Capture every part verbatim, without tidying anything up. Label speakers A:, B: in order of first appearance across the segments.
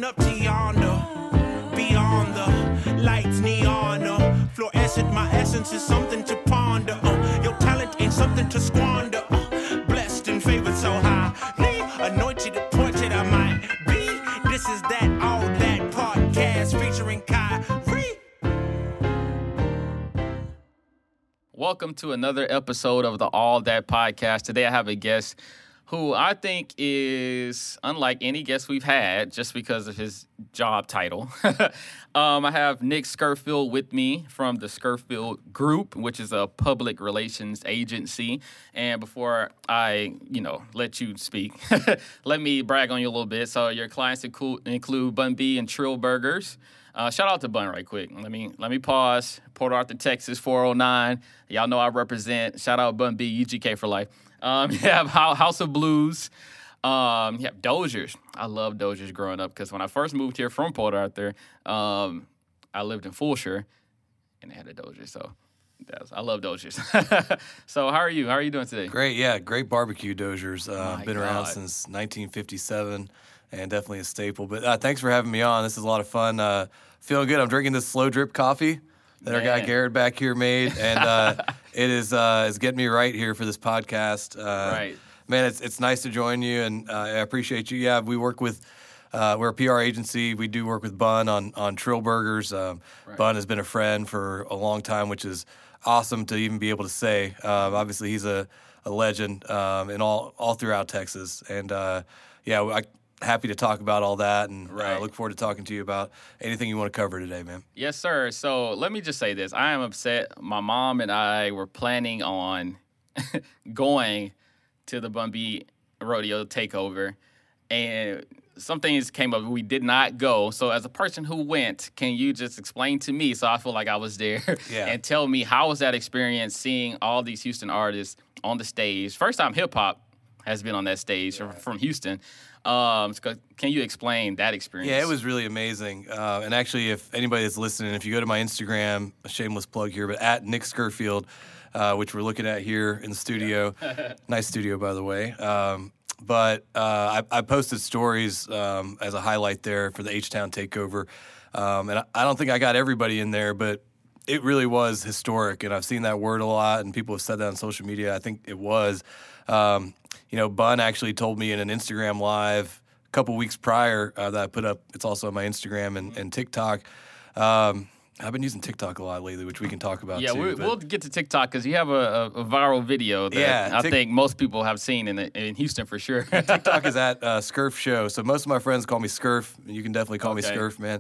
A: up to yonder, beyond the lights neon. Uh, fluorescent, my essence is something to ponder. Uh, your talent ain't something to squander. Uh, blessed and favored so highly, anointed, portrait I might be. This is that all that podcast featuring Kyrie.
B: Welcome to another episode of the All That Podcast. Today I have a guest who I think is unlike any guest we've had just because of his job title. um, I have Nick Scurfield with me from the Scurfield Group, which is a public relations agency. And before I, you know, let you speak, let me brag on you a little bit. So your clients include, include Bun B and Trill Burgers. Uh, shout out to Bun right quick. Let me let me pause. Port Arthur, Texas, four oh nine. Y'all know I represent. Shout out Bun B, U G K for life. Um, you have House of Blues. Um, you have Dozers. I love Dozers growing up because when I first moved here from Port Arthur, um, I lived in Fulshire and they had a Dozers. So that's, I love Dozers. So how are you? How are you doing today?
C: Great, yeah. Great barbecue Dozers. Uh,
B: My
C: been
B: God.
C: around since nineteen fifty-seven and definitely a staple. But uh, thanks for having me on. This is a lot of fun. Uh, feeling good. I'm drinking this slow drip coffee that our guy
B: Man.
C: Garrett back here made. And uh, it is uh, is getting me right here for this podcast. Uh,
B: Right.
C: Man, it's it's nice to join you, and uh, I appreciate you. Yeah, we work with, uh, we're a P R agency. We do work with Bun on, on Trill Burgers. Um,
B: Right.
C: Bun has been a friend for a long time, which is awesome to even be able to say. Um, obviously, he's a, a legend um, in all, all throughout Texas. And, uh, yeah, I happy to talk about all that, and
B: Right.
C: uh, look forward to talking to you about anything you want to cover today, man.
B: Yes, sir. So let me just say this. I am upset. My mom and I were planning on going to the Bun B Rodeo Takeover, and some things came up. We did not go. So as a person who went, can you just explain to me so I feel like I was there
C: Yeah.
B: and tell me how was that experience seeing all these Houston artists on the stage? First time hip-hop has been on that stage from- from Houston. Um, so can you explain that experience?
C: Yeah, it was really amazing. Uh, and actually, if anybody that's listening, if you go to my Instagram, a shameless plug here, but at Nick Scurfield, uh, which we're looking at here in the studio. Nice studio, by the way. Um, but uh, I, I posted stories um, as a highlight there for the H-Town takeover. Um, and I, I don't think I got everybody in there, but it really was historic. And I've seen that word a lot, and people have said that on social media. I think it was. Um, you know, Bun actually told me in an Instagram live a couple weeks prior uh, that I put up. It's also on my Instagram and, and TikTok. Um, I've been using TikTok a lot lately, which we can talk about
B: Yeah,
C: too.
B: we,
C: but-
B: we'll get to TikTok because you have a, a, a viral video that
C: Yeah,
B: I
C: Tik-
B: think most people have seen in in Houston for sure.
C: TikTok is at uh, Scurf Show. So most of my friends call me Scurf. You can definitely call
B: Okay.
C: me Scurf, man.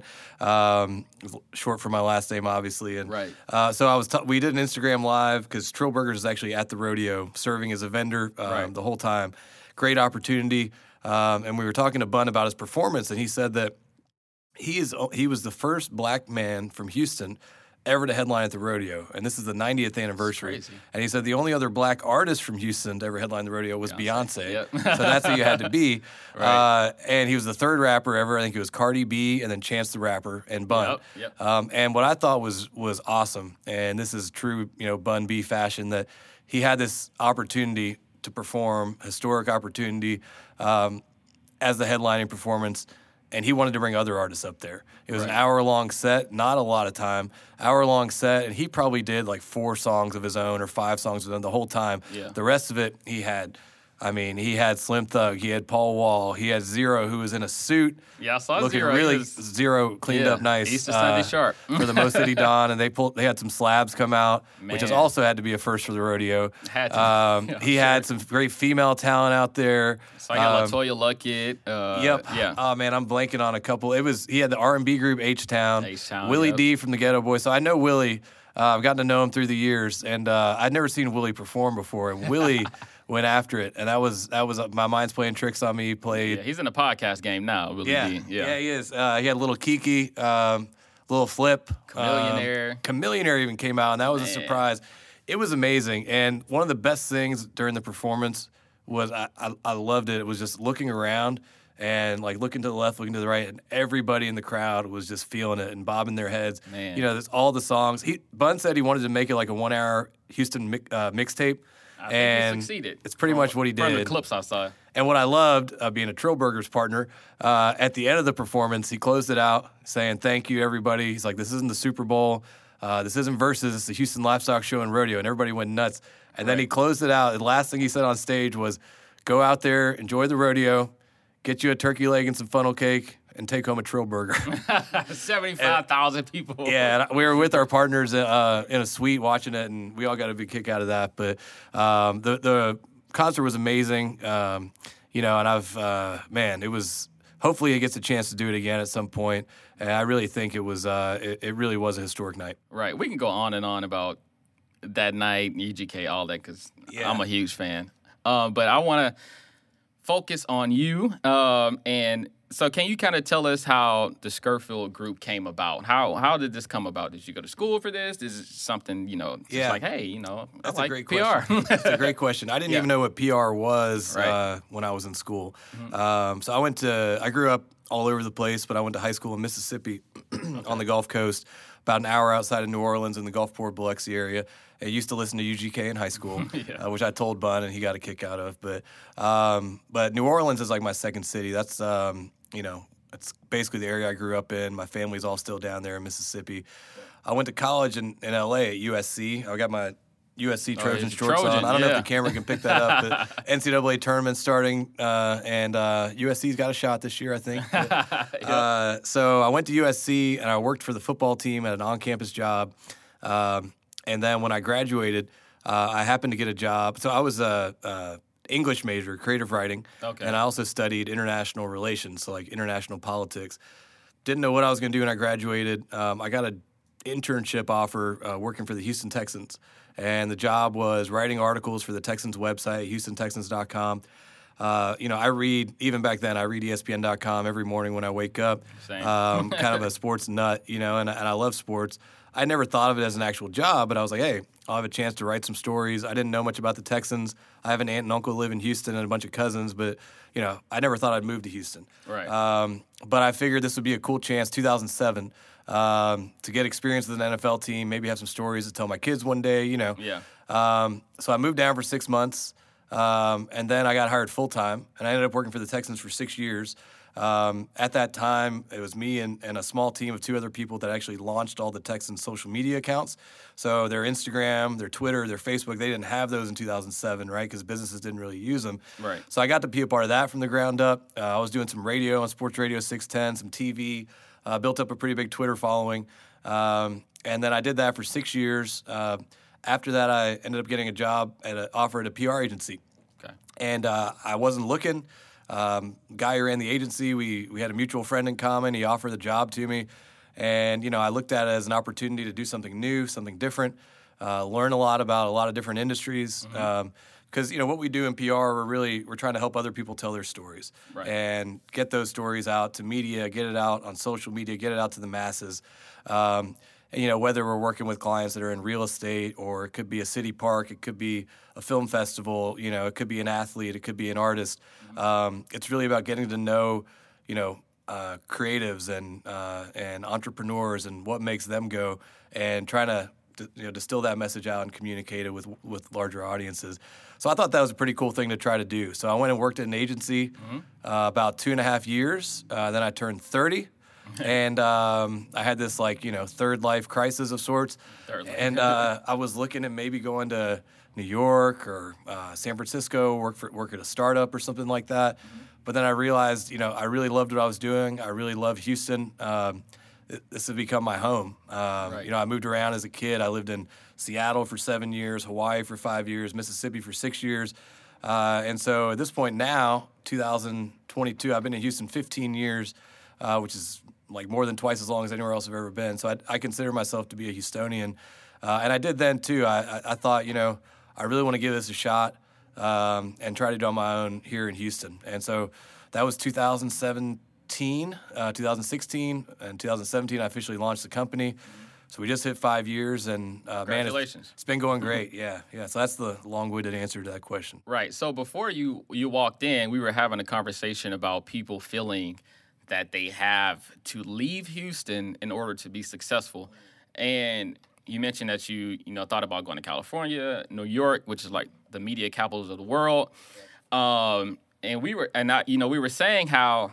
C: Um, it's short for my last name, obviously. And
B: Right.
C: uh, so I was. T- we did an Instagram live because Trill Burgers is actually at the rodeo, serving as a vendor um,
B: Right.
C: the whole time. Great opportunity. Um, and we were talking to Bun about his performance, and he said that he is he was the first black man from Houston ever to headline at the rodeo, and this is the ninetieth anniversary.
B: crazy.
C: And he said the only other black artist from Houston to ever headline the rodeo was Beyonce.
B: Yep.
C: So that's who you had to be.
B: Right.
C: Uh, and he was the third rapper ever. I think it was Cardi B, and then Chance the Rapper, and Bun.
B: Yep, yep.
C: Um, and what I thought was was awesome, and this is true, you know, Bun B fashion, that he had this opportunity to perform, historic opportunity, um, as the headlining performance. And he wanted to bring other artists up there. It was an
B: Right.
C: hour-long set, not a lot of time, hour-long set, and he probably did like four songs of his own or five songs of his own the whole time.
B: Yeah.
C: The rest of it, he had, I mean, he had Slim Thug, he had Paul Wall, he had Zero, who was in a suit,
B: Yeah, I saw
C: looking
B: Zero. He
C: really
B: was-
C: Zero cleaned
B: Yeah,
C: up nice.
B: Easter Sunday sharp.
C: for the Mo City Dawn, and they pulled, they had some slabs come out, which has
B: Man.
C: also had to be a first for the rodeo.
B: Had to.
C: Um,
B: Yeah,
C: he
B: sure.
C: had some great female talent out there.
B: So I got
C: Um,
B: Latoya Luckett. Uh,
C: Yep.
B: Yeah.
C: Oh man, I'm blanking on a couple. It was he had the R and B group H Town,
B: H-Town,
C: Willie
B: yep.
C: D from the Ghetto Boys. So I know Willie. Uh, I've gotten to know him through the years, and uh, I'd never seen Willie perform before. And Willie went after it, and that was that was uh, my mind's playing tricks on me. He played.
B: Yeah, he's in the podcast game now, Willie
C: Yeah,
B: D.
C: yeah, he is. Uh, he had a little Kiki, um, little Flip,
B: Chameleonaire.
C: Um, Chameleonaire even came out, and that was a
B: Man.
C: surprise. It was amazing, and one of the best things during the performance was I, I, I loved it. It was just looking around and like looking to the left, looking to the right, and everybody in the crowd was just feeling it and bobbing their heads.
B: Man.
C: You know, there's all the songs. He Bun said he wanted to make it like a one-hour Houston mi- uh, mixtape.
B: I
C: and
B: think he succeeded.
C: it's pretty
B: from,
C: much what he
B: From the
C: did.
B: clips I saw.
C: And what I loved, uh, being a Trillburgers partner, uh, at the end of the performance, he closed it out saying, "Thank you, everybody." He's like, "This isn't the Super Bowl. Uh, this isn't Versus. It's the Houston Livestock Show and Rodeo." And everybody went nuts. And then
B: Right.
C: he closed it out. The last thing he said on stage was, "Go out there, enjoy the rodeo, get you a turkey leg and some funnel cake, and take home a Trill burger."
B: seventy-five thousand people.
C: Yeah, and we were with our partners uh, in a suite watching it, and we all got a big kick out of that. But um, the the concert was amazing, um, you know. And I've uh, man, it was. Hopefully, he gets a chance to do it again at some point. And I really think it was. Uh, it, it really was a historic night.
B: Right. We can go on and on about that night, U G K, all that, because
C: Yeah.
B: I'm a huge fan. Um, but I want to focus on you. Um, and so, can you kind of tell us how the Scurfield group came about? How how did this come about? Did you go to school for this? Is it something, you know, just
C: Yeah.
B: like, hey, you know,
C: That's
B: I like
C: a great
B: P R.
C: question. That's a great question. I didn't
B: Yeah.
C: even know what P R was
B: Right.
C: uh, when I was in school. Um, so I went to. I grew up all over the place, but I went to high school in Mississippi on the Gulf Coast, about an hour outside of New Orleans in the Gulfport, Biloxi area. I used to listen to U G K in high school,
B: Yeah.
C: uh, which I told Bun, and he got a kick out of. But um, but New Orleans is like my second city. That's um, you know, it's basically the area I grew up in. My family's all still down there in Mississippi. I went to college in, in L A at U S C. I got my U S C Trojan
B: he's a
C: shorts
B: Trojan,
C: on. I don't know
B: yeah.
C: if the camera can pick that up, but N C double A tournament starting, uh, and uh, U S C's got a shot this year, I think. But, uh, so I went to U S C, and I worked for the football team at an on-campus job. Um, and then when I graduated, uh, I happened to get a job. So I was a, a English major, creative writing,
B: Okay.
C: and I also studied international relations, so like international politics. Didn't know what I was going to do when I graduated. Um, I got an internship offer uh, working for the Houston Texans, and the job was writing articles for the Texans website, houston texans dot com. Uh, you know, I read, even back then, I read E S P N dot com every morning when I wake up.
B: Same.
C: Um, kind of a sports nut, you know, and, and I love sports. I never thought of it as an actual job, but I was like, hey, I'll have a chance to write some stories. I didn't know much about the Texans. I have an aunt and uncle who live in Houston and a bunch of cousins, but, you know, I never thought I'd move to Houston.
B: Right.
C: Um, but I figured this would be a cool chance, two thousand seven, um, to get experience with an N F L team, maybe have some stories to tell my kids one day, you know.
B: Yeah.
C: Um, so I moved down for six months, um, and then I got hired full-time, and I ended up working for the Texans for six years. Um, at that time, it was me and, and a small team of two other people that actually launched all the Texans' social media accounts. So their Instagram, their Twitter, their Facebook, they didn't have those in two thousand seven, right, because businesses didn't really use them.
B: Right.
C: So I got to be a part of that from the ground up. Uh, I was doing some radio on Sports Radio six ten, some T V, uh, built up a pretty big Twitter following. Um, and then I did that for six years. Uh, after that, I ended up getting a job at an offer at a P R agency.
B: Okay.
C: And uh, I wasn't looking. Um, guy who ran the agency, we we had a mutual friend in common. He offered the job to me, and you know I looked at it as an opportunity to do something new, something different, uh, learn a lot about a lot of different industries. Because um, you know what we do in P R, we're really we're trying to help other people tell their stories
B: Right.
C: and get those stories out to media, get it out on social media, get it out to the masses. Um, and, you know, whether we're working with clients that are in real estate, or it could be a city park, it could be a film festival, you know, it could be an athlete, it could be an artist. Um, it's really about getting to know, you know, uh, creatives and uh, and entrepreneurs and what makes them go, and trying to you know distill that message out and communicate it with with larger audiences. So I thought that was a pretty cool thing to try to do. So I went and worked at an agency uh, about two and a half years. Uh, then I turned thirty. And um, I had this like you know third life crisis of sorts,
B: Third life.
C: and uh, I was looking at maybe going to New York or uh, San Francisco, work for work at a startup or something like that. But then I realized you know I really loved what I was doing. I really love Houston. Um, th- this has become my home. Um,
B: Right.
C: You know I moved around as a kid. I lived in Seattle for seven years, Hawaii for five years, Mississippi for six years. Uh, and so at this point now, two thousand twenty-two, I've been in Houston fifteen years, uh, which is like more than twice as long as anywhere else I've ever been. So I, I consider myself to be a Houstonian. Uh, and I did then too. I, I, I thought, you know, I really want to give this a shot um, and try to do it on my own here in Houston. And so that was two thousand seventeen, uh, two thousand sixteen, and two thousand seventeen I officially launched the company. So we just hit five years, and uh, man, it's,
B: Congratulations.
C: it's been going great. Yeah, yeah. So that's the long-winded answer to that question.
B: Right. So before you you walked in, we were having a conversation about people feeling that they have to leave Houston in order to be successful. And you mentioned that you you know thought about going to California, New York, which is like the media capitals of the world. Um, and we were and I, you know we were saying how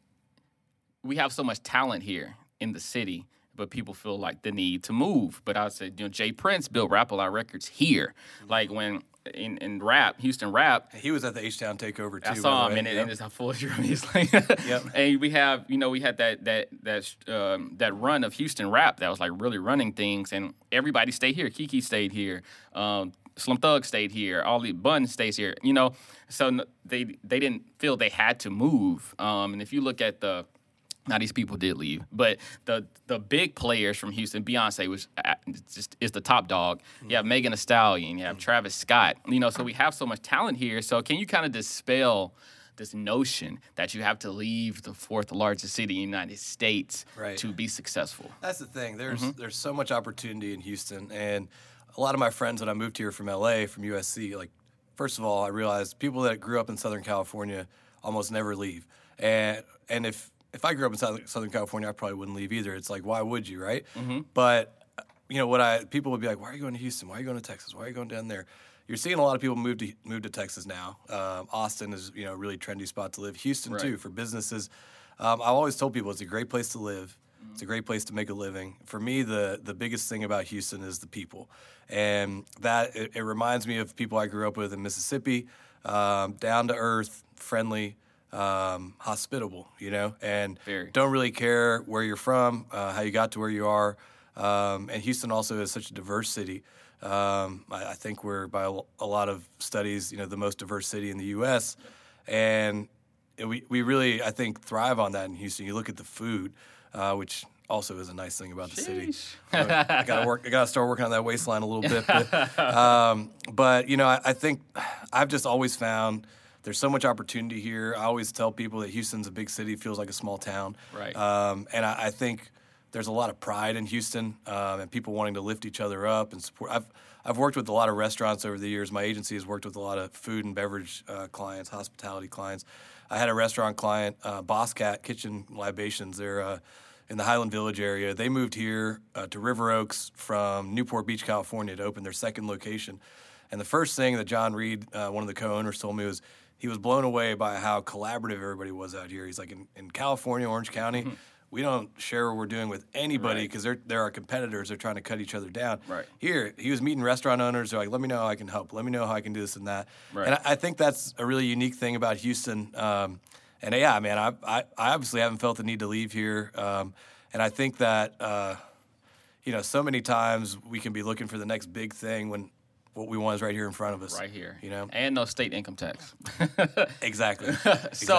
B: we have so much talent here in the city, but people feel like the need to move. But I said, you know, Jay Prince built Rap A Lot Records here. Mm-hmm. Like when in, in rap, Houston Rap.
C: He was at the H-Town Takeover too.
B: I saw him, and,
C: yep.
B: and it's a full drum. He's like,
C: yep.
B: And we have, you know, we had that that that um, that run of Houston Rap that was like really running things, and everybody stayed here. Kiki stayed here. Um, Slim Thug stayed here. All the Bun stays here. You know, so they they didn't feel they had to move. Um, and if you look at the Now these people did leave, but the the big players from Houston, Beyonce was just is the top dog. You have Megan Thee Stallion, you have Travis Scott. You know, so we have so much talent here. So can you kind of dispel this notion that you have to leave the fourth largest city in the United States
C: right.
B: to be successful?
C: That's the thing. There's
B: mm-hmm.
C: there's so much opportunity in Houston, and a lot of my friends when I moved here from L A, from U S C, like first of all, I realized people that grew up in Southern California almost never leave, and and if If I grew up in Southern California, I probably wouldn't leave either. It's like, why would you, right?
B: Mm-hmm.
C: But, you know, what I people would be like, why are you going to Houston? Why are you going to Texas? Why are you going down there? You're seeing a lot of people move to move to Texas now. Um, Austin is, you know, a really trendy spot to live. Houston,
B: right.
C: too, for businesses. Um, I've always told people it's a great place to live. Mm-hmm. It's a great place to make a living. For me, the the biggest thing about Houston is the people. And that, it, it reminds me of people I grew up with in Mississippi, um, down to earth, friendly, Um, hospitable, you know, and
B: Very.
C: don't really care where you're from, uh, how you got to where you are. Um, and Houston also is such a diverse city. Um, I, I think we're, by a, a lot of studies, you know, the most diverse city in the U S And we, we really, I think, thrive on that in Houston. You look at the food, uh, which also is a nice thing about the
B: Sheesh.
C: city. So I gotta work. I gotta start working on that waistline a little bit. But, um, but you know, I, I think I've just always found there's so much opportunity here. I always tell people that Houston's a big city, feels like a small town.
B: Right.
C: Um, and I, I think there's a lot of pride in Houston, um, and people wanting to lift each other up and support. I've I've worked with a lot of restaurants over the years. My agency has worked with a lot of food and beverage uh, clients, hospitality clients. I had a restaurant client, uh, Boss Cat Kitchen Libations. They're uh, in the Highland Village area. They moved here uh, to River Oaks from Newport Beach, California, to open their second location. And the first thing that John Reed, uh, one of the co-owners, told me was, he was blown away by how collaborative everybody was out here. He's like, in, in California, Orange County, mm-hmm. we don't share what we're doing with anybody because right. they're, they're our competitors. They're trying to cut each other down.
B: Right.
C: Here, he was meeting restaurant owners. They're like, let me know how I can help. Let me know how I can do this and that.
B: Right.
C: And I, I think that's a really unique thing about Houston. Um, and, yeah, man, I, I, I obviously haven't felt the need to leave here. Um, and I think that, uh, you know, so many times we can be looking for the next big thing when – what we want is right here in front of us.
B: Right here.
C: You know?
B: And no state income tax.
C: Exactly.
B: So,
C: exactly.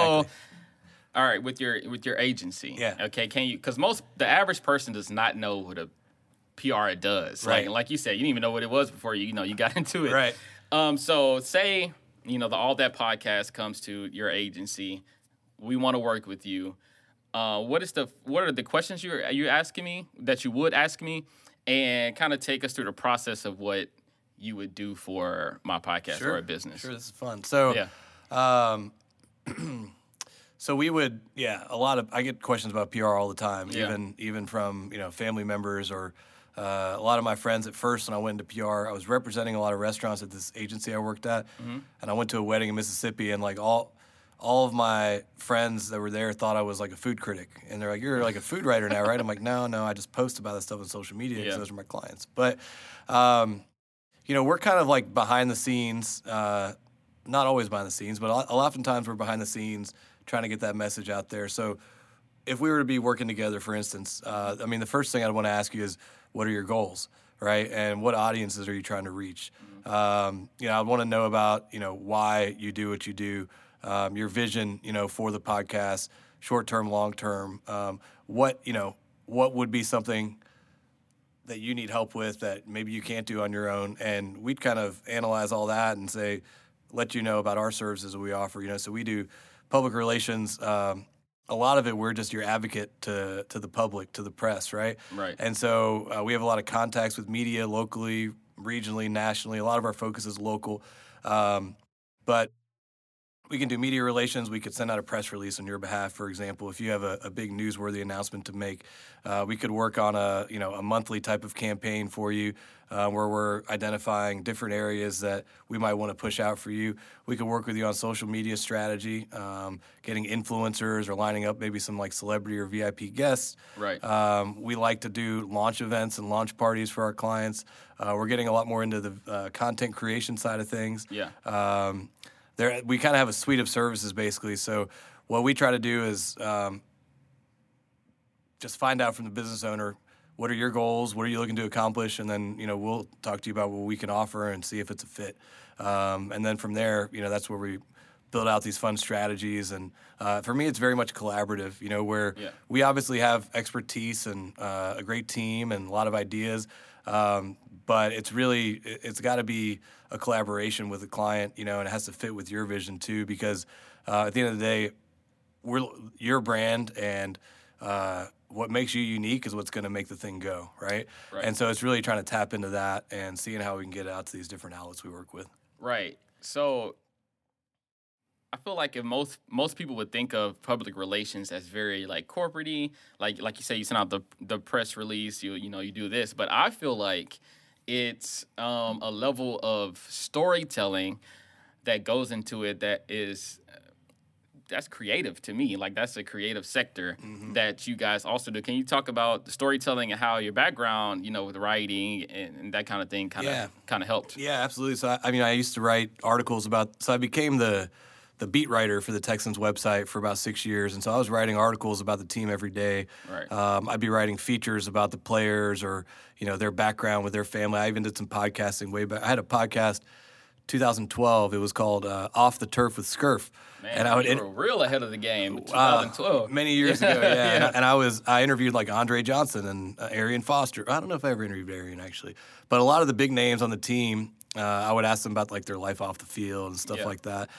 B: all right, with your with your agency.
C: Yeah.
B: Okay, can you, because most, the average person does not know what a P R does.
C: Right.
B: Like, like you said, you didn't even know what it was before you, you know, you got into it.
C: Right.
B: Um. So say, you know, the All That podcast comes to your agency. We want to work with you. Uh, what is the, what are the questions you're, are you asking me that you would ask me? And kind of take us through the process of what you would do for my podcast
C: sure.
B: or a business.
C: Sure, this is fun. So,
B: yeah.
C: um, so we would, yeah, a lot of, I get questions about P R all the time,
B: yeah.
C: even even from, you know, family members or uh, a lot of my friends. At first, when I went into P R, I was representing a lot of restaurants at this agency I worked at, mm-hmm. and I went to a wedding in Mississippi, and like all all of my friends that were there thought I was like a food critic, and they're like, "You're like a food writer now, right?" I'm like, "No, no, I just post about this stuff on social media because
B: yeah.
C: those are my clients." But um, you know, we're kind of like behind the scenes, uh, not always behind the scenes, but a lot of times we're behind the scenes trying to get that message out there. So if we were to be working together, for instance, uh, I mean, the first thing I'd want to ask you is, what are your goals, right? And what audiences are you trying to reach? Mm-hmm. Um, you know, I'd want to know about, you know, why you do what you do, um, your vision, you know, for the podcast, short-term, long-term, um, what, you know, what would be something that you need help with that maybe you can't do on your own. And we'd kind of analyze all that and say, let you know about our services that we offer. You know, so we do public relations. Um, a lot of it, we're just your advocate to to the public, to the press, right?
B: Right.
C: And so uh, we have a lot of contacts with media locally, regionally, nationally. A lot of our focus is local. Um, but we can do media relations. We could send out a press release on your behalf, for example. If you have a, a big newsworthy announcement to make, uh, we could work on a you know a monthly type of campaign for you, uh, where we're identifying different areas that we might want to push out for you. We could work with you on social media strategy, um, getting influencers or lining up maybe some like celebrity or V I P guests.
B: Right.
C: Um, we like to do launch events and launch parties for our clients. Uh, we're getting a lot more into the uh, content creation side of things.
B: Yeah.
C: Um, There, we kind of have a suite of services, basically. So what we try to do is um, just find out from the business owner, what are your goals, what are you looking to accomplish, and then, you know, we'll talk to you about what we can offer and see if it's a fit. Um, and then from there, you know, that's where we build out these fun strategies. And uh, for me, it's very much collaborative, you know, where
B: Yeah.
C: we obviously have expertise and uh, a great team and a lot of ideas. Um, but it's really, it's got to be a collaboration with the client, you know, and it has to fit with your vision too, because uh, at the end of the day, we're your brand, and uh, what makes you unique is what's going to make the thing go, right?
B: Right.
C: And so it's really trying to tap into that and seeing how we can get it out to these different outlets we work with.
B: Right. So I feel like if most most people would think of public relations as very like corporate-y, like like you say, you send out the the press release, you you know, you do this, but I feel like it's um, a level of storytelling that goes into it that is uh, that's creative to me. Like that's a creative sector mm-hmm. that you guys also do. Can you talk about the storytelling and how your background, you know, with writing and, and that kind of thing, kind of
C: Yeah.
B: kind of helped?
C: Yeah, absolutely. So I, I mean, I used to write articles about. So I became the the beat writer for the Texans website for about six years. And so I was writing articles about the team every day.
B: Right.
C: Um, I'd be writing features about the players or, you know, their background with their family. I even did some podcasting way back. I had a podcast two thousand twelve. It was called uh, Off the Turf with Scurf.
B: Man,
C: and I would
B: you
C: in-
B: were real ahead of the game.
C: Uh,
B: twenty twelve.
C: many years ago, yeah.
B: Yeah.
C: And, I, and I was I interviewed like Andre Johnson and uh, Arian Foster. I don't know if I ever interviewed Arian actually, but a lot of the big names on the team, uh, I would ask them about like their life off the field and stuff
B: Yeah.
C: like that.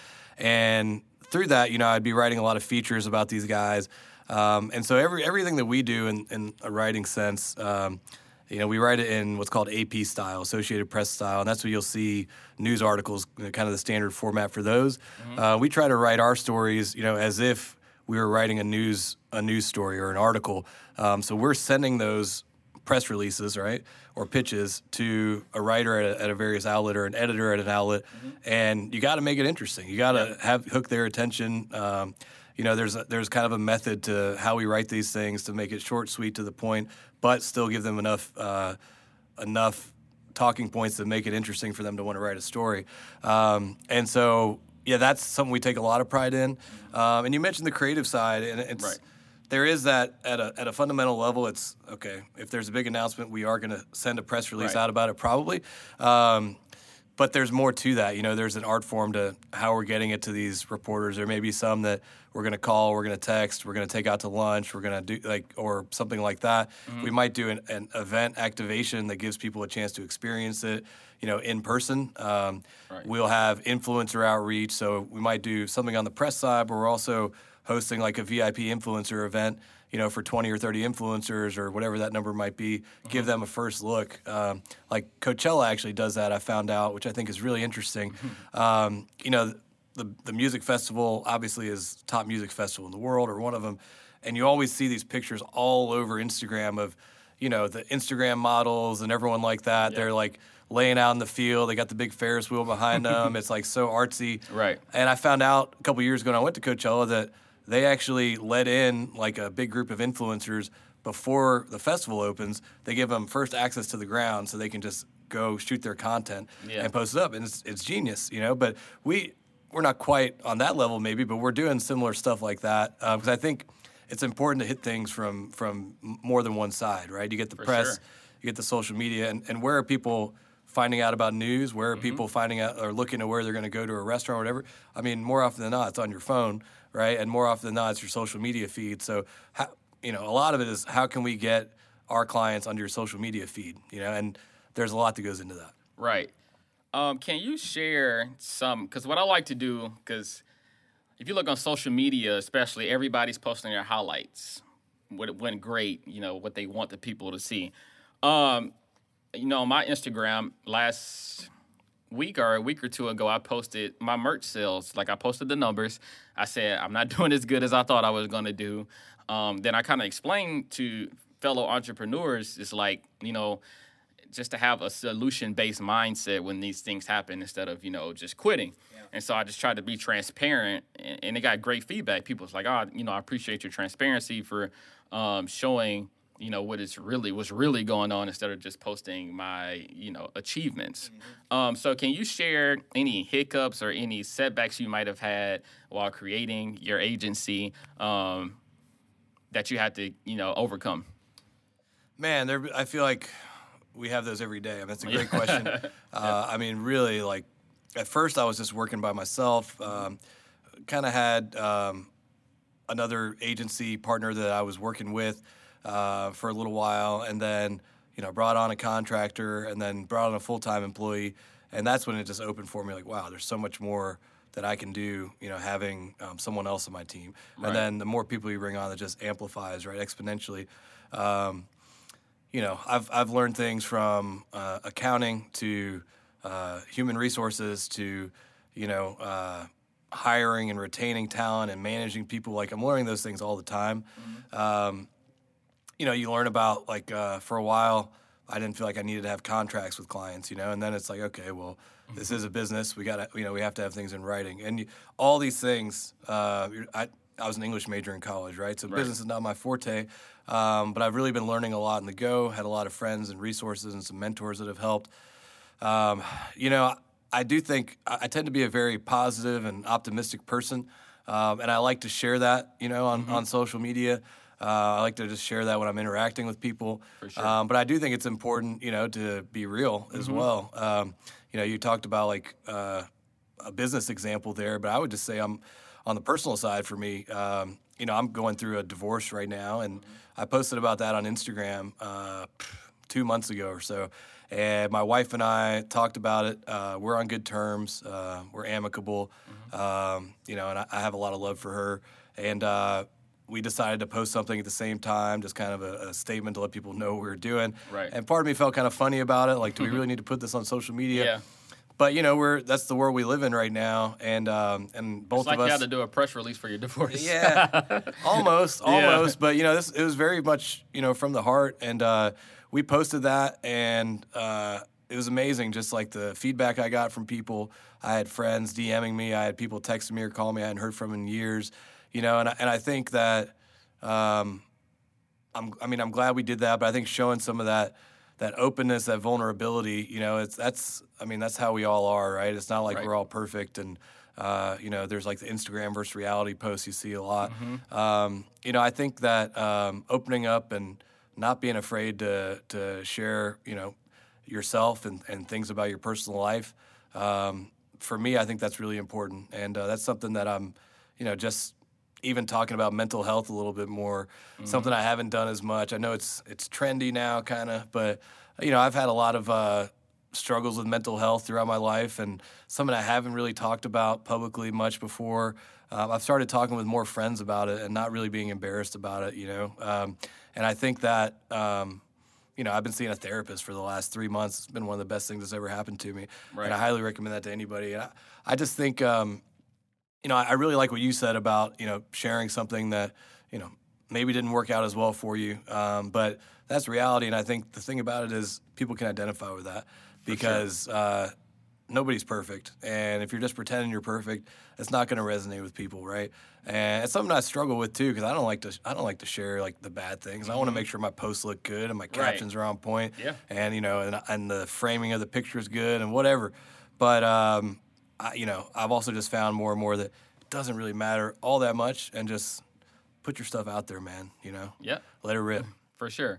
C: And through that, you know, I'd be writing a lot of features about these guys. Um, and so every everything that we do in, in a writing sense, um, you know, we write it in what's called A P style, Associated Press style, and that's where you'll see news articles, you know, kind of the standard format for those. Mm-hmm. Uh, we try to write our stories, you know, as if we were writing a news a news story or an article. Um, so we're sending those press releases, right, or pitches to a writer at a, at a various outlet or an editor at an outlet, mm-hmm. and you got to make it interesting. You got to yeah. have hook their attention. Um, you know, there's a, there's kind of a method to how we write these things to make it short, sweet, to the point, but still give them enough uh, enough talking points to make it interesting for them to want to write a story. Um, and so, yeah, that's something we take a lot of pride in. Um, and you mentioned the creative side, and it's.
B: Right.
C: There is that at a at a fundamental level. It's okay if there's a big announcement, we are going to send a press release
B: right.
C: out about it, probably. Um, but there's more to that. You know, there's an art form to how we're getting it to these reporters. There may be some that we're going to call, we're going to text, we're going to take out to lunch, we're going to do like or something like that. Mm-hmm. We might do an, an event activation that gives people a chance to experience it, you know, in person. Um,
B: right.
C: We'll have influencer outreach, so we might do something on the press side, but we're also hosting like a V I P influencer event, you know, for twenty or thirty influencers or whatever that number might be, mm-hmm. give them a first look. Um, like Coachella actually does that, I found out, which I think is really interesting. Mm-hmm. Um, you know, the the music festival obviously is top music festival in the world or one of them, and you always see these pictures all over Instagram of, you know, the Instagram models and everyone like that. Yeah. They're like laying out in the field. They got the big Ferris wheel behind them. It's like so artsy.
B: Right.
C: And I found out a couple years ago when I went to Coachella that they actually let in like a big group of influencers before the festival opens. They give them first access to the ground so they can just go shoot their content yeah. and post it up. And it's, it's genius, you know. But we, we're not quite on that level maybe, but we're doing similar stuff like that because uh, I think it's important to hit things from from more than one side, right? You get the
B: For
C: press,
B: sure.
C: you get the social media, and, and where are people finding out about news? Where are mm-hmm. people finding out or looking at where they're going to go to a restaurant or whatever? I mean, more often than not, it's on your phone, right? And more often than not, it's your social media feed. So, how, you know, a lot of it is how can we get our clients onto your social media feed, you know? And there's a lot that goes into that.
B: Right. Um, can you share some, because what I like to do, because if you look on social media, especially, everybody's posting their highlights, what went great, you know, what they want the people to see. Um, you know, my Instagram last week or a week or two ago, I posted my merch sales. Like I posted the numbers. I said I'm not doing as good as I thought I was going to do. Um, then I kind of explained to fellow entrepreneurs, it's like, you know, just to have a solution-based mindset when these things happen instead of, you know, just quitting. Yeah. And so I just tried to be transparent, and, and it got great feedback. People was like, oh, you know, I appreciate your transparency for um, showing, you know, what is really, what's really going on instead of just posting my, you know, achievements. Mm-hmm. Um, so can you share any hiccups or any setbacks you might have had while creating your agency um, that you had to, you know, overcome?
C: Man, there, I feel like we have those every day. I mean, that's a great question. Uh, yeah. I mean, really, like, at first I was just working by myself. Um, kind of had um, another agency partner that I was working with uh, for a little while, and then, you know, brought on a contractor, and then brought on a full-time employee. And that's when it just opened for me, like, wow, there's so much more that I can do, you know, having um, someone else on my team. Right. And then the more people you bring on, it just amplifies, right, exponentially. Um, You know, I've I've learned things from uh, accounting to uh, human resources to, you know, uh, hiring and retaining talent and managing people. Like, I'm learning those things all the time. Mm-hmm. Um, you know, you learn about, like, uh, for a while, I didn't feel like I needed to have contracts with clients, you know, and then it's like, okay, well, mm-hmm. this is a business. We got to, you know, we have to have things in writing. And you, all these things, uh, I, I was an English major in college, right? So right. business is not my forte. Um, but I've really been learning a lot on the go, had a lot of friends and resources and some mentors that have helped. Um, you know, I do think I tend to be a very positive and optimistic person, um, and I like to share that, you know, on, mm-hmm. on social media. Uh, I like to just share that when I'm interacting with people. For sure. Um, but I do think it's important, you know, to be real as mm-hmm. well. Um, you know, you talked about, like, uh, a business example there, but I would just say I'm on the personal side for me. Um, you know, I'm going through a divorce right now, and mm-hmm. I posted about that on Instagram uh, two months ago or so. And my wife and I talked about it. Uh, we're on good terms. Uh, we're amicable. Mm-hmm. Um, you know, and I, I have a lot of love for her. And uh, we decided to post something at the same time, just kind of a, a statement to let people know what we were doing.
B: Right.
C: And part of me felt kind of funny about it. Like, do we really need to put this on social media?
B: Yeah.
C: But, you know, we're that's the world we live in right now, and um, and both
B: it's like
C: of us.
B: You had to do a press release for your divorce.
C: Yeah, almost, almost.
B: Yeah.
C: But, you know, this it was very much, you know, from the heart, and uh, we posted that, and uh, it was amazing. Just like the feedback I got from people. I had friends DMing me. I had people texting me or calling me I hadn't heard from in years. You know, and I, and I think that, um, I'm I mean, I'm glad we did that. But I think showing some of that. that openness, that vulnerability, you know, it's that's, I mean, that's how we all are, right? It's not like right. we're all perfect. And, uh, you know, there's like the Instagram versus reality posts you see a lot. Mm-hmm. Um, you know, I think that um, opening up and not being afraid to to share, you know, yourself and, and things about your personal life, um, for me, I think that's really important. And uh, that's something that I'm, you know, just even talking about mental health a little bit more, mm-hmm. something I haven't done as much. I know it's it's trendy now, kind of, but, you know, I've had a lot of uh, struggles with mental health throughout my life, and something I haven't really talked about publicly much before. Um, I've started talking with more friends about it and not really being embarrassed about it, you know. Um, and I think that, um, you know, I've been seeing a therapist for the last three months. It's been one of the best things that's ever happened to me. Right. And I highly recommend that to anybody. And I, I just think... Um, You know, I really like what you said about, you know, sharing something that, you know, maybe didn't work out as well for you. Um, but that's reality. And I think the thing about it is people can identify with that because sure. uh, nobody's perfect. And if you're just pretending you're perfect, it's not going to resonate with people, right? And it's something I struggle with too because I don't like to I don't like to share like the bad things. Mm-hmm. I want to make sure my posts look good and my captions right. are on point.
B: Yeah.
C: And, you know, and, and the framing of the picture is good and whatever. But, um, I, you know, I've also just found more and more that it doesn't really matter all that much, and just put your stuff out there, man. You know,
B: yeah,
C: let it rip
B: for sure.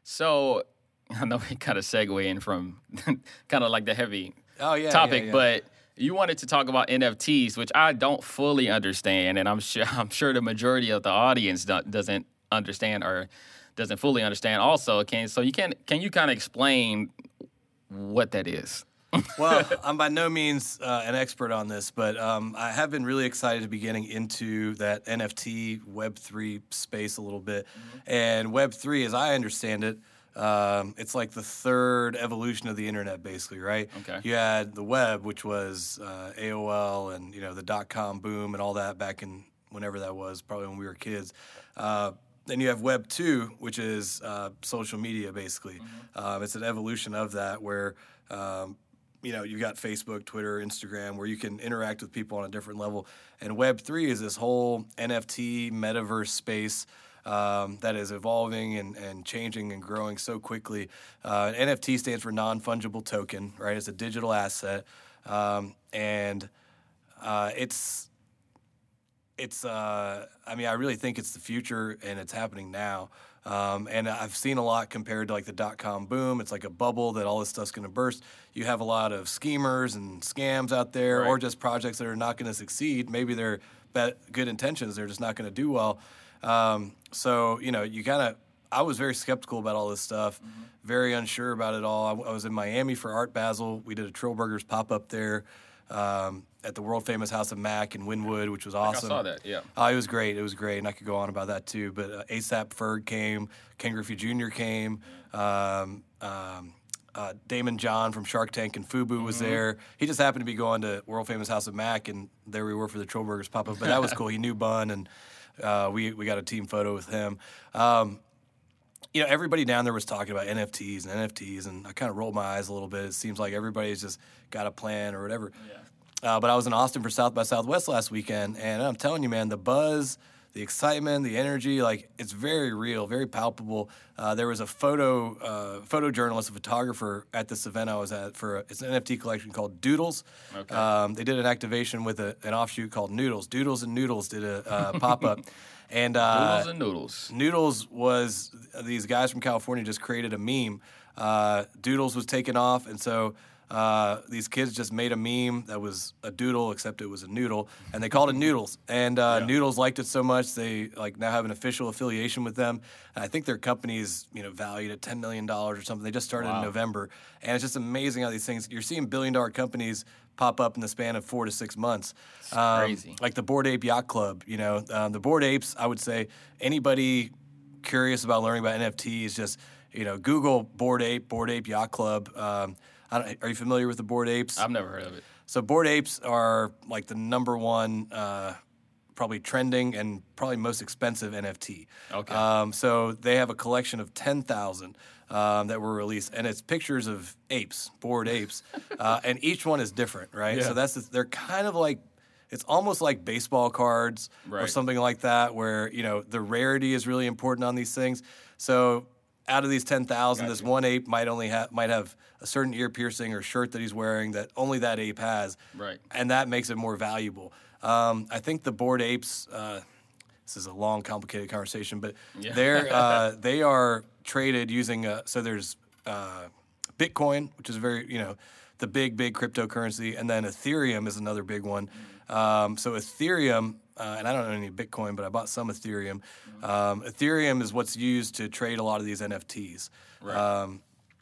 B: So I know we kind of segue in from kind of like the heavy
C: oh, yeah,
B: topic,
C: yeah, yeah.
B: but you wanted to talk about N F Ts, which I don't fully understand, and I'm sure I'm sure the majority of the audience don't, doesn't understand or doesn't fully understand. Also, can so you can can you kind of explain what that is?
C: Well, I'm by no means uh, an expert on this, but um, I have been really excited to be getting into that N F T Web three space a little bit. Mm-hmm. And Web three, as I understand it, Um, it's like the third evolution of the internet, basically, right?
B: Okay.
C: You had the web, which was uh, A O L and, you know, the dot-com boom and all that back in whenever that was, probably when we were kids. Uh, then you have Web two, which is uh, social media, basically. Mm-hmm. Um, it's an evolution of that where, um, you know, you've got Facebook, Twitter, Instagram, where you can interact with people on a different level. And Web three is this whole N F T metaverse space Um, that is evolving and, and changing and growing so quickly. Uh, N F T stands for non-fungible token, right? It's a digital asset, um, and uh, it's it's. Uh, I mean, I really think it's the future, and it's happening now. Um, and I've seen a lot compared to like the dot-com boom. It's like a bubble that all this stuff's going to burst. You have a lot of schemers and scams out there,
B: right.
C: or just projects that are not going to succeed. Maybe they're bad, good intentions, they're just not going to do well. Um, so, you know, you kind of, I was very skeptical about all this stuff, mm-hmm. very unsure about it all. I, I was in Miami for Art Basel. We did a Trillburgers pop-up there um, at the world-famous House of Mac in Wynwood, which was awesome.
B: I saw that, yeah.
C: Uh, it was great. It was great, and I could go on about that too. But uh, ASAP Ferg came, Ken Griffey Junior came, um, um, uh, Damon John from Shark Tank and Fubu was mm-hmm. there. He just happened to be going to world-famous House of Mac, and there we were for the Trillburgers pop-up. But that was cool. He knew Bun, and Uh, we we got a team photo with him. Um, you know, everybody down there was talking about N F Ts and N F Ts, and I kind of rolled my eyes a little bit. It seems like everybody's just got a plan or whatever. Yeah. Uh, but I was in Austin for South by Southwest last weekend, and I'm telling you, man, the buzz, the excitement, the energy, like, it's very real, very palpable. Uh, there was a photo uh, photojournalist, a photographer at this event I was at for a, it's an N F T collection called Doodles. Okay. Um, they did an activation with a, an offshoot called Noodles. Doodles and Noodles did a uh, pop-up. And uh,
B: Doodles and Noodles.
C: Noodles was, these guys from California just created a meme. Uh, Doodles was taken off, and so Uh, these kids just made a meme that was a doodle, except it was a noodle, and they called it Noodles. And uh, yeah. Noodles liked it so much they like now have an official affiliation with them. And I think their company is, you know, valued at ten million dollars or something. They just started wow. in November, and it's just amazing how these things. You're seeing billion dollar companies pop up in the span of four to six months.
B: It's um, crazy.
C: Like the Bored Ape Yacht Club. You know, um, the Bored Apes. I would say anybody curious about learning about N F Ts, just you know, Google Bored Ape, Bored Ape Yacht Club. Um, I don't, are you familiar with the Bored Apes?
B: I've never heard of it.
C: So Bored Apes are like the number one, uh, probably trending and probably most expensive N F T.
B: Okay.
C: Um, so they have a collection of ten thousand um, that were released, and it's pictures of apes, bored apes, uh, and each one is different, right?
B: Yeah.
C: So that's the, they're kind of like. It's almost like baseball cards
B: right.
C: or something like that, where you know the rarity is really important on these things. So out of these ten thousand, this one ape might only have might have a certain ear piercing or shirt that he's wearing that only that ape has,
B: right?
C: And that makes it more valuable. Um, I think the Bored Apes. Uh, this is a long, complicated conversation, but
B: yeah.
C: they're uh, they are traded using a, so there's uh, Bitcoin, which is very you know the big big cryptocurrency, and then Ethereum is another big one. Um, so Ethereum. Uh, and I don't know any Bitcoin, but I bought some Ethereum. Um, Ethereum is what's used to trade a lot of these N F Ts.
B: Right.
C: Um,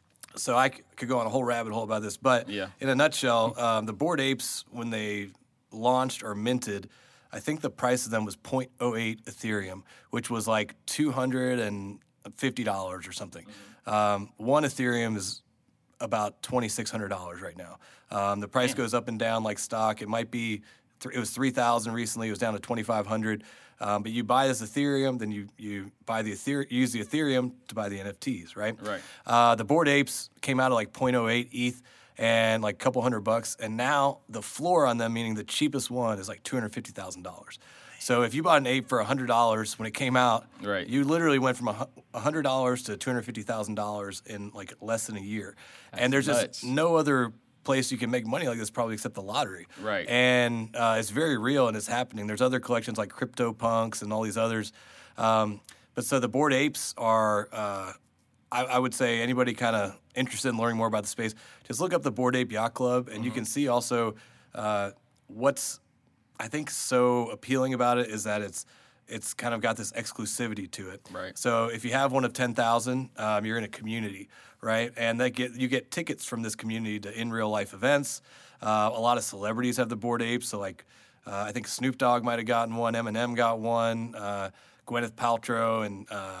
C: so I c- could go on a whole rabbit hole about this, but
B: yeah.
C: in a nutshell, um, the Bored Apes, when they launched or minted, I think the price of them was zero point zero eight Ethereum, which was like two hundred fifty dollars or something. Mm-hmm. Um, one Ethereum is about twenty-six hundred dollars right now. Um, the price
B: Damn.
C: goes up and down like stock. It might be It was three thousand recently. It was down to twenty-five hundred. Um, but you buy this Ethereum, then you you buy the Ether- use the Ethereum to buy the N F Ts, right?
B: Right.
C: Uh, the Bored Apes came out at like zero point zero eight E T H and like a couple hundred bucks, and now the floor on them, meaning the cheapest one, is like two hundred fifty thousand dollars. So if you bought an ape for one hundred dollars when it came out,
B: right.
C: you literally went from one hundred dollars to two hundred fifty thousand dollars in like less than a year.
B: That's
C: and there's
B: nuts.
C: just no other place you can make money like this probably except the lottery.
B: Right.
C: And uh, it's very real and it's happening. There's other collections like CryptoPunks and all these others. Um, but so the Bored Apes are, uh, I, I would say anybody kind of interested in learning more about the space, just look up the Bored Ape Yacht Club and mm-hmm. you can see also uh, what's, I think, so appealing about it is that it's it's kind of got this exclusivity to it.
B: Right.
C: So if you have one of ten thousand, um, you're in a community, right? And they get you get tickets from this community to in real life events. Uh, a lot of celebrities have the Bored Apes. So like, uh, I think Snoop Dogg might have gotten one. Eminem got one. Uh, Gwyneth Paltrow and uh,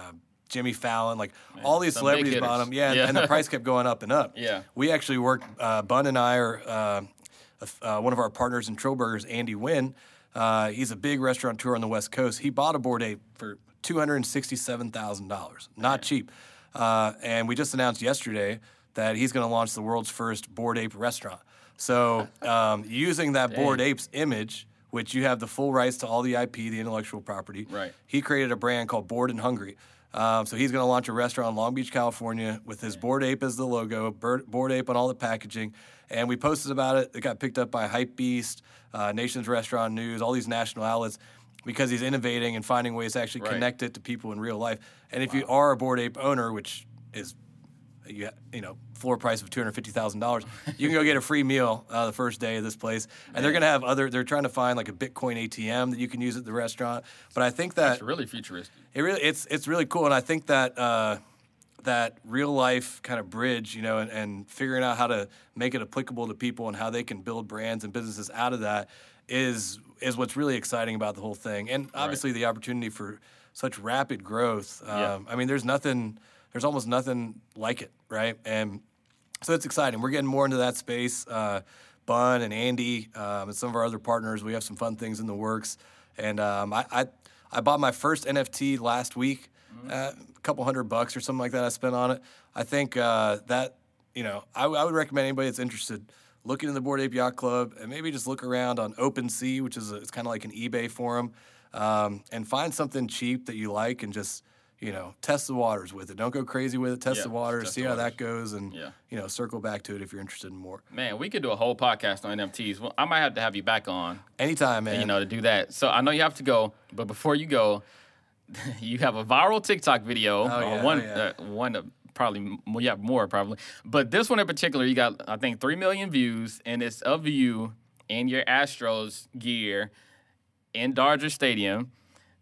C: Jimmy Fallon, like Man, all these celebrities bought them. Yeah,
B: yeah.
C: And the price kept going up and up.
B: Yeah.
C: We actually worked, uh, Bun and I are, uh, uh, one of our partners in Trillburgers, Andy Wynn. Uh, he's a big restaurateur on the West Coast. He bought a Bored Ape for two hundred sixty-seven thousand dollars. Not Man. cheap. Uh, and we just announced yesterday that he's going to launch the world's first Bored Ape restaurant. So um, using that Bored Apes image, which you have the full rights to all the I P, the intellectual property,
B: right.
C: he created a brand called Bored and Hungry. Um, so he's going to launch a restaurant in Long Beach, California, with his Bored Ape as the logo, Bored Ape on all the packaging. And we posted about it. It got picked up by Hypebeast, uh, Nation's Restaurant News, all these national outlets, because he's innovating and finding ways to actually
B: right.
C: connect it to people in real life. And if wow. you are a Bored Ape owner, which is you you know floor price of two hundred fifty thousand dollars, you can go get a free meal uh, the first day of this place. And Man. they're going to have other. They're trying to find like a Bitcoin A T M that you can use at the restaurant. But I think that
B: That's really futuristic.
C: It really it's it's really cool, and I think that. Uh, that real life kind of bridge, you know, and, and figuring out how to make it applicable to people and how they can build brands and businesses out of that is is what's really exciting about the whole thing. And obviously right. the opportunity for such rapid growth. Um,
B: yeah.
C: I mean, there's nothing, there's almost nothing like it, right? And so it's exciting. We're getting more into that space. Uh, Bun and Andy um, and some of our other partners, we have some fun things in the works. And um, I, I I bought my first N F T last week. Uh, a couple hundred bucks or something like that I spent on it. I think uh, that, you know, I, I would recommend anybody that's interested look into the Bored Ape Yacht Club and maybe just look around on OpenSea, which is a, it's kind of like an eBay forum, um, and find something cheap that you like and just, you know, test the waters with it. Don't go crazy with it. Test yeah, the waters, test see the how waters. that goes, and, yeah. you know, circle back to it if you're interested in more.
B: Man, we could do a whole podcast on N F Ts. Well, I might have to have you back on.
C: Anytime, man.
B: You know, to do that. So I know you have to go, but before you go, you have a viral TikTok video,
C: oh, yeah,
B: one,
C: oh, yeah.
B: uh, one uh, probably, well, yeah, more probably. But this one in particular, you got, I think, three million views, and it's of you in your Astros gear in Dodger Stadium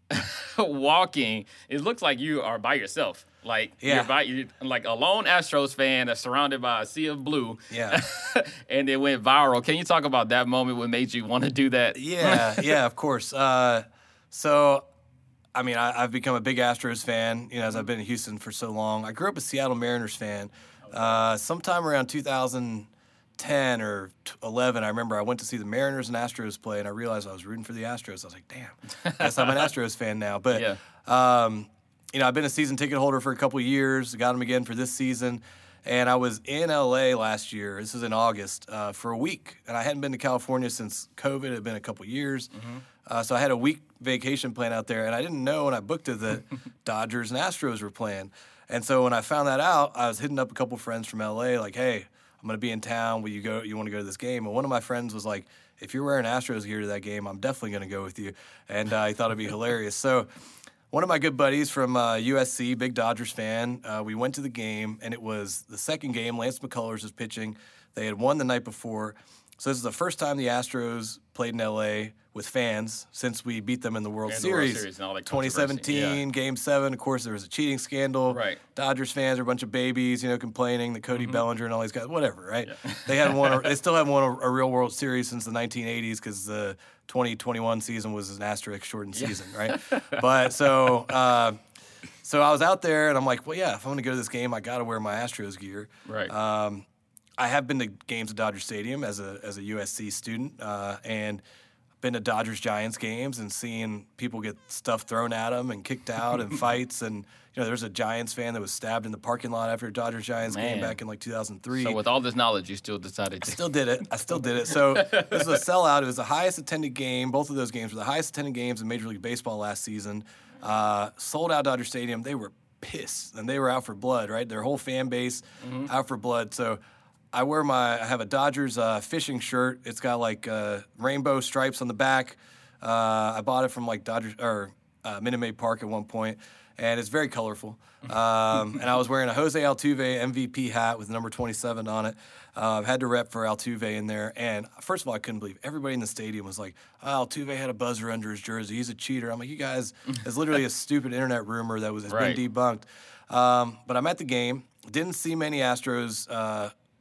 B: walking. It looks like you are by yourself. Like,
C: yeah.
B: you're, by, you're like a lone Astros fan that's surrounded by a sea of blue.
C: Yeah.
B: And it went viral. Can you talk about that moment? What made you want to do that?
C: Yeah, yeah, of course. Uh, so... I mean, I, I've become a big Astros fan, you know, as I've been in Houston for so long. I grew up a Seattle Mariners fan. Uh, sometime around two thousand ten or eleven, I remember I went to see the Mariners and Astros play, and I realized I was rooting for the Astros. I was like, damn, guess I'm an Astros fan now. But,
B: yeah.
C: um, you know, I've been a season ticket holder for a couple of years. Got them again for this season. And I was in L A last year. This was in August uh, for a week. And I hadn't been to California since COVID. It had been a couple of years. Mm-hmm. Uh, so I had a week vacation plan out there. And I didn't know when I booked it that Dodgers and Astros were playing. And so when I found that out, I was hitting up a couple of friends from L A like, hey, I'm going to be in town. Will you go? You want to go to this game? And one of my friends was like, if you're wearing Astros gear to that game, I'm definitely going to go with you. And uh, I thought it'd be hilarious. So one of my good buddies from uh, U S C, big Dodgers fan, uh, we went to the game, and it was the second game. Lance McCullers was pitching. They had won the night before. So this is the first time the Astros played in L A with fans since we beat them in the World
B: and
C: Series.
B: The World Series and all that
C: twenty seventeen,
B: yeah.
C: Game seven. Of course, there was a cheating scandal.
B: Right.
C: Dodgers fans are a bunch of babies, you know, complaining that Cody mm-hmm. Bellinger and all these guys, whatever, right?
B: Yeah.
C: They hadn't won. A, they still haven't won a, a real World Series since the nineteen eighties because the twenty twenty-one season was an asterisk shortened yeah. season, right? But so, uh, so I was out there, and I'm like, well, yeah, if I'm going to go to this game, I got to wear my Astros gear.
B: Right.
C: Um, I have been to games at Dodger Stadium as a as a U S C student, uh, and been to Dodgers Giants games and seeing people get stuff thrown at them and kicked out and fights. And you know, there's a Giants fan that was stabbed in the parking lot after a Dodgers Giants
B: Man.
C: game back in like two thousand three.
B: So with all this knowledge, you still decided to.
C: I still did it. I still did it. So this was a sellout. It was the highest attended game. Both of those games were the highest attended games in Major League Baseball last season. Uh, sold out Dodger Stadium. They were pissed, and they were out for blood, right? Their whole fan base mm-hmm. out for blood. So I wear my, I have a Dodgers uh, fishing shirt. It's got like uh, rainbow stripes on the back. Uh, I bought it from like Dodgers or uh, Minute Maid Park at one point, and it's very colorful. Um, and I was wearing a Jose Altuve M V P hat with number twenty-seven on it. Uh, I've had to rep for Altuve in there. And first of all, I couldn't believe everybody in the stadium was like, oh, Altuve had a buzzer under his jersey. He's a cheater. I'm like, you guys, it's literally a stupid internet rumor that was has
B: right.
C: been debunked. Um, but I'm at the game. Didn't see many Astros uh,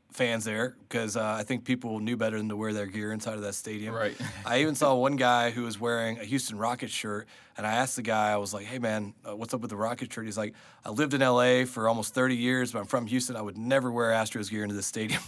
C: fans there because uh, I think people knew better than to wear their gear inside of that stadium.
B: Right.
C: I even saw one guy who was wearing a Houston Rockets shirt, and I asked the guy, I was like, hey, man, uh, what's up with the Rockets shirt? He's like, I lived in L A for almost thirty years, but I'm from Houston. I would never wear Astros gear into the stadium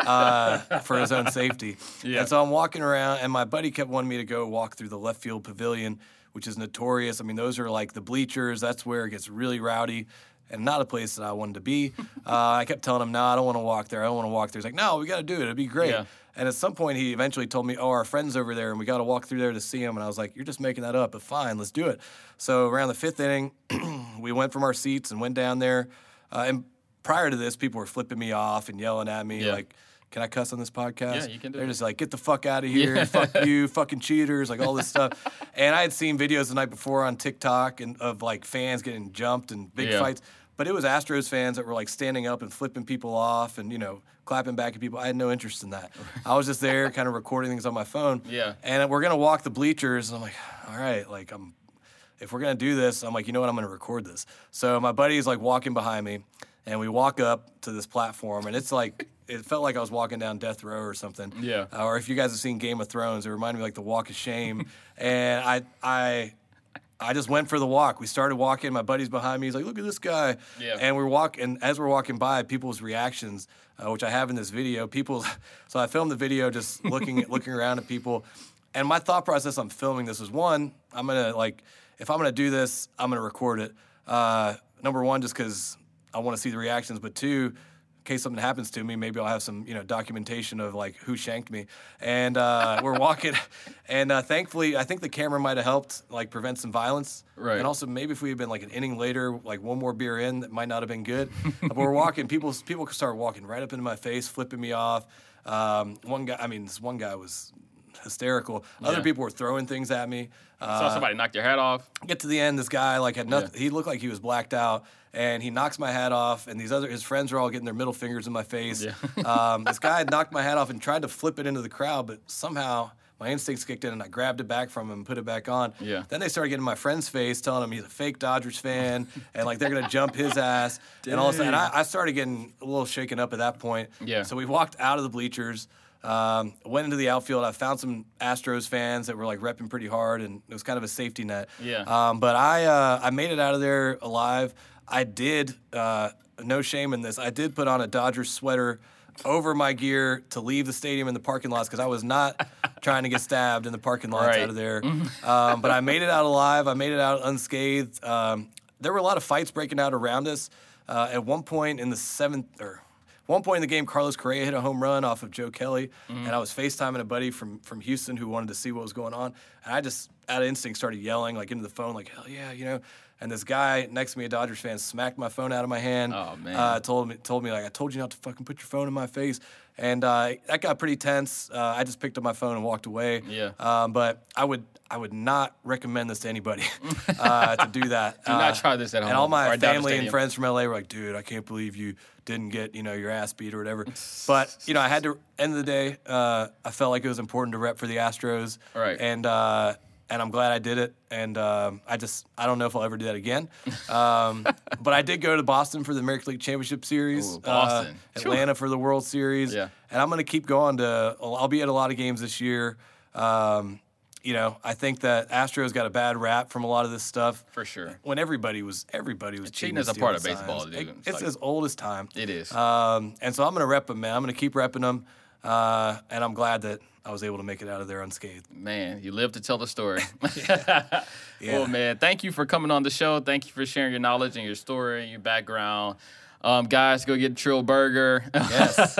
C: uh, for his own safety.
B: Yeah.
C: And so I'm walking around, and my buddy kept wanting me to go walk through the left field pavilion, which is notorious. I mean, those are like the bleachers. That's where it gets really rowdy. And not a place that I wanted to be. Uh, I kept telling him, no, I don't want to walk there. I don't want to walk there. He's like, no, we got to do it. It'd be great.
B: Yeah.
C: And at some point, he eventually told me, oh, our friend's over there, and we got to walk through there to see him. And I was like, you're just making that up, but fine, let's do it. So around the fifth inning, we went from our seats and went down there. Uh, and prior to this, people were flipping me off and yelling at me,
B: Yeah.
C: like, can I cuss on this podcast?
B: Yeah, you can do
C: They're
B: it.
C: just like, get the fuck out of here,
B: Yeah.
C: fuck you, fucking cheaters, like all this stuff. And I had seen videos the night before on TikTok and of like fans getting jumped and big
B: Yeah.
C: fights. But it was Astros fans that were like standing up and flipping people off and, you know, clapping back at people. I had no interest in that. I was just there kind of recording things on my phone.
B: Yeah.
C: And we're going to walk the bleachers. And I'm like, all right, like I'm, if we're going to do this, I'm like, you know what, I'm going to record this. So my buddy's like walking behind me and we walk up to this platform and it's like, it felt like I was walking down death row or something.
B: Yeah.
C: Uh, or if you guys have seen Game of Thrones, it reminded me like the walk of shame. and I, I, I just went for the walk. We started walking. My buddy's behind me. He's like, look at this guy.
B: Yeah.
C: And we're walking. And as we're walking by, people's reactions, uh, which I have in this video, people. So I filmed the video just looking at, looking around at people. And my thought process on filming this was, one, I'm going to, like, if I'm going to do this, I'm going to record it. Uh, number one, just because I want to see the reactions. But two, in case something happens to me, maybe I'll have some, you know, documentation of like who shanked me. And uh, we're walking, and uh, thankfully, I think the camera might have helped like prevent some violence.
B: Right.
C: And also maybe if we had been like an inning later, like one more beer in, that might not have been good. But we're walking, people people start walking right up into my face, flipping me off. Um, one guy, I mean, this one guy was hysterical. Other
B: Yeah.
C: people were throwing things at me. Uh,
B: Saw somebody knock your hat off.
C: Get to the end, this guy like had nothing.
B: Yeah.
C: He looked like he was blacked out, and he knocks my hat off. And these other his friends are all getting their middle fingers in my face.
B: Yeah.
C: um, this guy had knocked my hat off and tried to flip it into the crowd, but somehow my instincts kicked in, and I grabbed it back from him and put it back on.
B: Yeah.
C: Then they started getting in my friend's face, telling him he's a fake Dodgers fan, and like they're gonna jump his ass. And all of a sudden, I, I started getting a little shaken up at that point.
B: Yeah.
C: So we walked out of the bleachers. Um, went into the outfield. I found some Astros fans that were like repping pretty hard, and it was kind of a safety net.
B: Yeah.
C: Um, but I uh, I made it out of there alive. I did, uh, no shame in this, I did put on a Dodgers sweater over my gear to leave the stadium in the parking lots because I was not trying to get stabbed in the parking lots
B: Right.
C: out of there. um, but I made it out alive. I made it out unscathed. Um, there were a lot of fights breaking out around us. Uh, at one point in the seventh, or one point in the game, Carlos Correa hit a home run off of Joe Kelly, and I was FaceTiming a buddy from from Houston who wanted to see what was going on, and I just, out of instinct, started yelling like into the phone, like, hell yeah, you know. And this guy next to me, a Dodgers fan, smacked my phone out of my hand.
B: Oh, man.
C: Uh, told me, told me like, I told you not to fucking put your phone in my face, and uh, that got pretty tense. Uh, I just picked up my phone and walked away.
B: Yeah.
C: Um, but I would, I would not recommend this to anybody uh, to do that.
B: Do not try this at home
C: And all
B: or
C: my
B: at Dodger
C: family and
B: Stadium.
C: friends from L A were like, dude, I can't believe you didn't get, you know, your ass beat or whatever. But, you know, I had to, end of the day, uh, I felt like it was important to rep for the Astros.
B: Right.
C: And, uh, and I'm glad I did it. And um, I just, I don't know if I'll ever do that again. Um, but I did go to Boston for the American League Championship Series.
B: Ooh, Boston.
C: Uh, Atlanta for the World Series.
B: Yeah.
C: And I'm going to keep going to, I'll be at a lot of games this year. Um, you know, I think that Astros got a bad rap from a lot of this stuff.
B: For sure.
C: When everybody was, everybody was
B: Cheating
C: cheating
B: is a
C: and
B: part of
C: stealing
B: baseball,
C: signs.
B: dude.
C: It-
B: It's
C: it's
B: like-
C: as old as time.
B: It is.
C: Um, and so I'm going to rep them, man. I'm going to keep repping them. Uh, and I'm glad that I was able to make it out of there unscathed.
B: Man, you live to tell the story.
C: Yeah.
B: Well, man, thank you for coming on the show. Thank you for sharing your knowledge and your story and your background. Um, guys, go get Trill Burger.
C: Yes.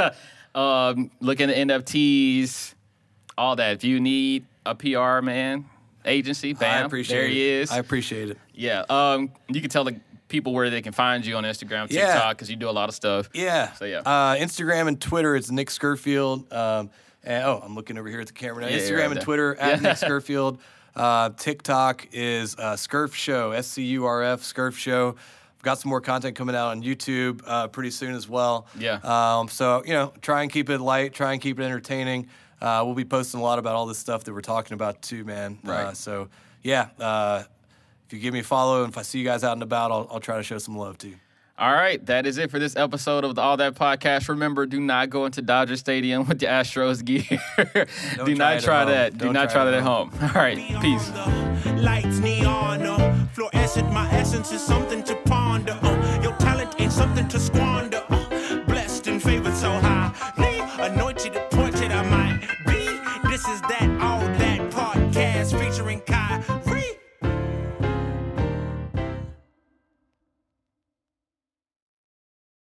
B: um, look into N F Ts, all that. If you need a P R man, agency, bam,
C: I appreciate
B: there
C: it.
B: he is.
C: I appreciate it.
B: yeah. Um, you can tell the people where they can find you on Instagram,
C: Yeah.
B: TikTok, because you do a lot of stuff.
C: Yeah.
B: So, yeah.
C: Uh, Instagram and Twitter, it's Nick Scurfield. Um, and, oh, I'm looking over here at the camera now.
B: Yeah, you're
C: Instagram
B: right
C: and
B: there.
C: Twitter at
B: Yeah.
C: Nick Scurfield. Uh, TikTok is uh, Scurf Show, S C U R F, Scurf Show. I've got some more content coming out on YouTube uh, pretty soon as well.
B: Yeah.
C: Um, so, you know, try and keep it light, try and keep it entertaining. Uh, we'll be posting a lot about all this stuff that we're talking about too, man. Uh,
B: Right.
C: so, yeah, uh, if you give me a follow and if I see you guys out and about, I'll, I'll try to show some love too.
B: All right, that is it for this episode of the All That Podcast. Remember, do not go into Dodger Stadium with the Astros gear. do not try that. Do not try that at home. All right, peace.
A: Lights, neon, uh, fluorescent. My essence is something to ponder. Uh, your talent ain't something to squander. Uh,